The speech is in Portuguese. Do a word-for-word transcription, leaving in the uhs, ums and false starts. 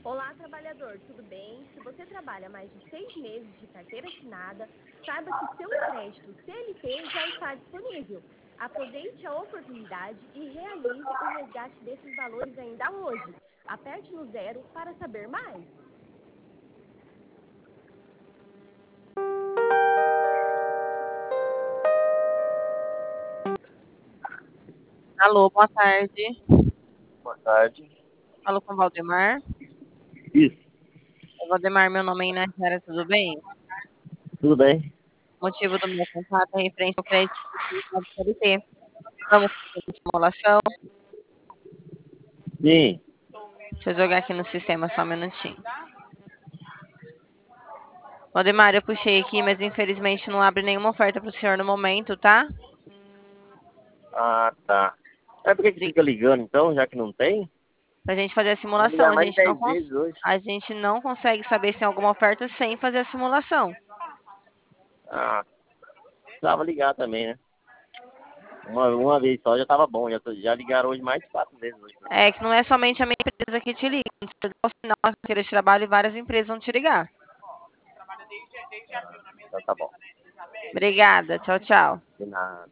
Olá, trabalhador, tudo bem? Se você trabalha mais de seis meses de carteira assinada, saiba que seu crédito C L T já está disponível. Aproveite a oportunidade e realize o resgate desses valores ainda hoje. Aperte no zero para saber mais. Alô, boa tarde. Boa tarde. Falo com o Valdemar. Isso, Valdemar, meu nome é Inês, tudo bem? tudo bem? O motivo do meu contato é referente ao crédito do C L T. Vamos fazer uma simulação. Sim, Deixa eu jogar aqui no sistema só um minutinho. Valdemar, eu puxei aqui, mas infelizmente não abre nenhuma oferta para o senhor no momento, tá? ah, tá. É por que que fica ligando então, já que não tem? Pra gente fazer a Vou simulação, ligar a mais de gente não dez cons... vezes hoje. a gente não consegue saber se tem alguma oferta sem fazer a simulação. Ah, precisava ligar também, né? Uma, uma vez só já tava bom, já, tô- já ligaram hoje mais de quatro vezes hoje. É que não é somente a minha empresa que te liga. Você dá o sinal na carteira de trabalho e várias empresas vão te ligar. Ah, então tá bom. Obrigada. Tchau, tchau. De nada.